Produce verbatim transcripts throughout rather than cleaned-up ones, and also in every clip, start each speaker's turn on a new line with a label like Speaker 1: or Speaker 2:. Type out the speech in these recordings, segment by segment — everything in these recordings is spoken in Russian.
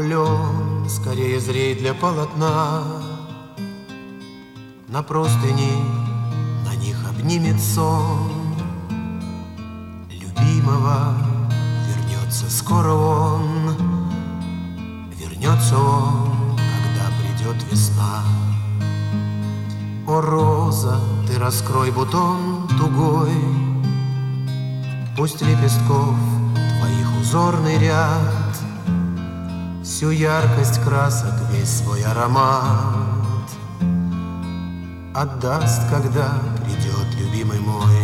Speaker 1: Лен, скорее зрей для полотна. На простыни на них обнимет сон любимого. Вернется скоро он, вернется он, когда придет весна. О, роза, ты раскрой бутон тугой, пусть лепестков твоих узорный ряд всю яркость красок, весь свой аромат отдаст, когда придет любимый мой.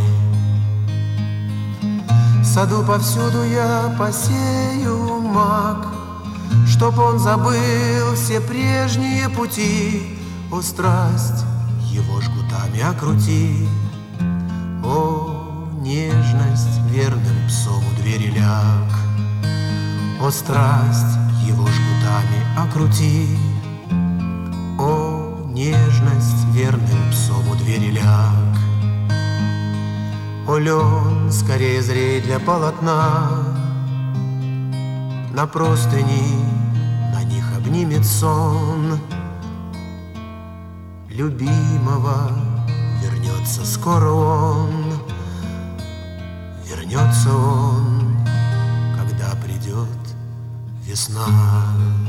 Speaker 1: В саду повсюду я посею мак, чтоб он забыл все прежние пути. О, страсть, его жгутами окрути. О, нежность, верным псом у двери ляг. О, страсть, его жгутами окрути. О, нежность, верным псом у двери ляг. О, лен, скорее зрей для полотна. На простыни на них обнимет сон любимого. Вернется скоро он, вернется он, когда придет весна.